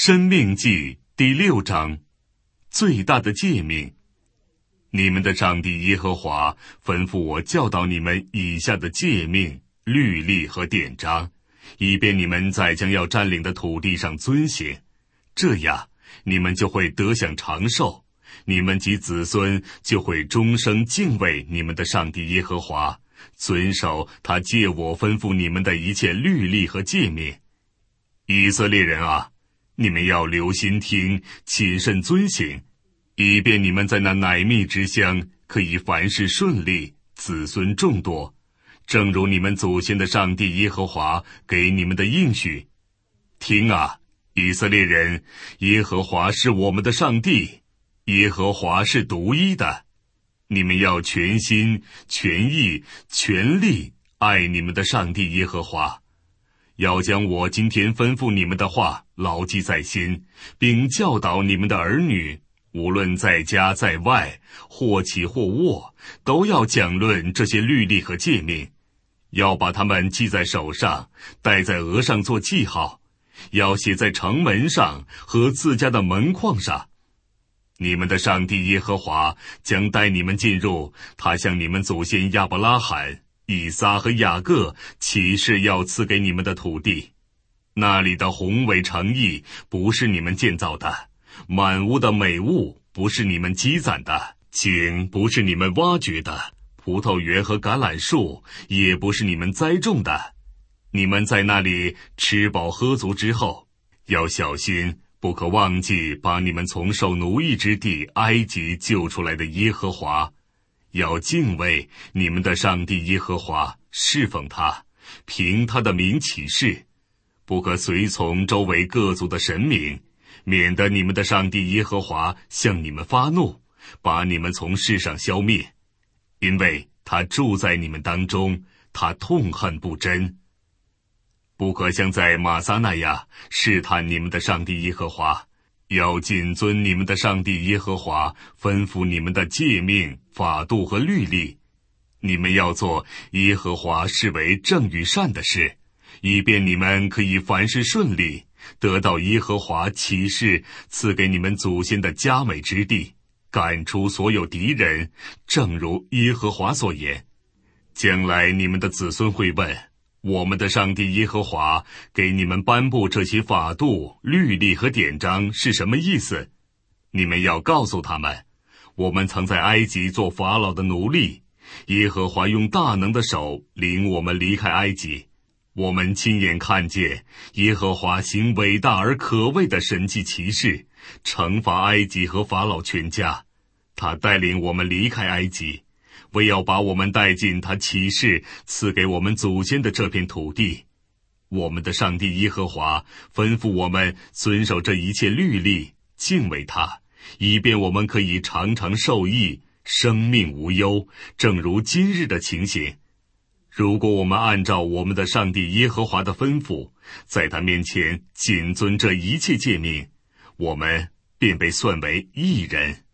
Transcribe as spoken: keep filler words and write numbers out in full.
申命记第六章，最大的诫命。你们的上帝耶和华吩咐我教导你们以下的诫命、律例和典章，以便你们在将要占领的土地上遵行，这样你们就会得享长寿，你们及子孙就会终生敬畏你们的上帝耶和华，遵守他借我吩咐你们的一切律例和诫命。以色列人啊，你们要留心听，谨慎遵行，以便你们在那乃密之乡可以凡事顺利，子孙众多，正如你们祖先的上帝耶和华给你们的应许。听啊，以色列人，耶和华是我们的上帝，耶和华是独一的。你们要全心、全意、全力爱你们的上帝耶和华，要将我今天吩咐你们的话牢记在心，并教导你们的儿女，无论在家在外，或起或卧，都要讲论这些律例和诫命，要把它们记在手上，戴在额上做记号，要写在城门上和自家的门框上。你们的上帝耶和华将带你们进入他向你们祖先亚伯拉罕、以撒和雅各起誓要赐给你们的土地。那里的宏伟城邑不是你们建造的，满屋的美物不是你们积攒的，井不是你们挖掘的，葡萄园和橄榄树也不是你们栽种的。你们在那里吃饱喝足之后，要小心，不可忘记把你们从受奴役之地埃及救出来的耶和华，要敬畏你们的上帝耶和华，侍奉他，凭他的名起誓，不可随从周围各族的神明，免得你们的上帝耶和华向你们发怒，把你们从世上消灭，因为他住在你们当中，他痛恨不贞。不可像在玛撒那样试探你们的上帝耶和华，要谨遵你们的上帝耶和华吩咐你们的诫命、法度和律例。你们要做耶和华视为正与善的事，以便你们可以凡事顺利，得到耶和华起誓赐给你们祖先的佳美之地，赶出所有敌人，正如耶和华所言。将来你们的子孙会问，我们的上帝耶和华给你们颁布这些法度、律例和典章是什么意思？你们要告诉他们，我们曾在埃及做法老的奴隶，耶和华用大能的手领我们离开埃及，我们亲眼看见耶和华行伟大而可畏的神迹奇事，惩罚埃及和法老全家。他带领我们离开埃及，为要把我们带进他起誓赐给我们祖先的这片土地。我们的上帝耶和华吩咐我们遵守这一切律例，敬畏他，以便我们可以常常受益，生命无忧，正如今日的情形。如果我们按照我们的上帝耶和华的吩咐，在他面前谨遵这一切诫命，我们便被算为义人。